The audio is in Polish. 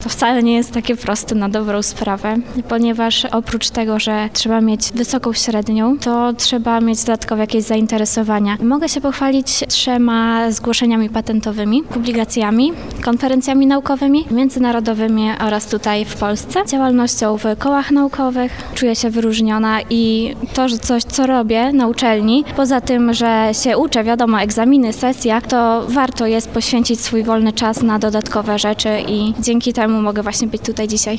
to wcale nie jest takie proste na dobrą sprawę, ponieważ oprócz tego, że trzeba mieć wysoką średnią, to trzeba mieć dodatkowe jakieś zainteresowania. Mogę się pochwalić 3 zgłoszeniami patentowymi, publikacjami, konferencjami naukowymi, międzynarodowymi oraz tutaj w Polsce, działalnością w kołach naukowych. Czuję się wyróżniona i to, że coś, co robię na uczelni, poza tym, że się uczę, wiadomo, egzaminy, sesja, to warto jest poświęcić swój wolny czas na dodatkowe rzeczy i dzięki temu mogę właśnie być tutaj dzisiaj.